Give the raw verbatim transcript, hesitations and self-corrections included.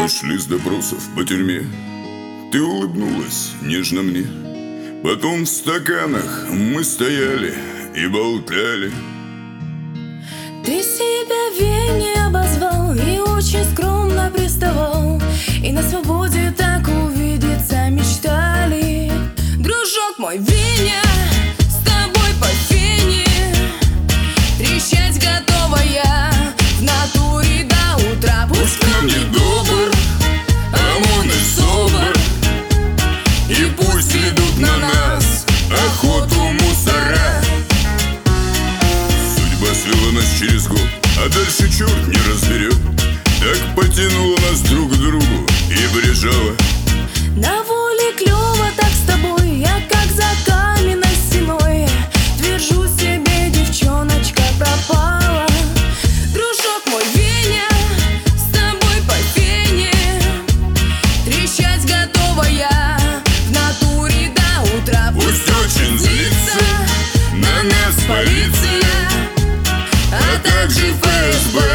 Мы шли с допросов по тюрьме. Ты улыбнулась нежно мне. Потом в стаканах мы стояли и болтали. Ты себя Вене обозвал и очень скромно приставал, и на свободе так увидеться мечтали. Дружок мой, Веня, с тобой по фене трещать готова я в натуре до утра. Пусть к нам не добр, а он и собор, и пусть ведут на нас охоту мусора. Судьба свела нас через год, а дальше черт не разберет. Так потянула нас друг к другу и прижала. На воле клёво так с тобой, я как за каменной стеной твержу себе, девчоночка пропала. Дружок мой, Веня, с тобой по фене трещать готова я в натуре до утра. Пусть очень злится на нас полиция, а также ФСБ.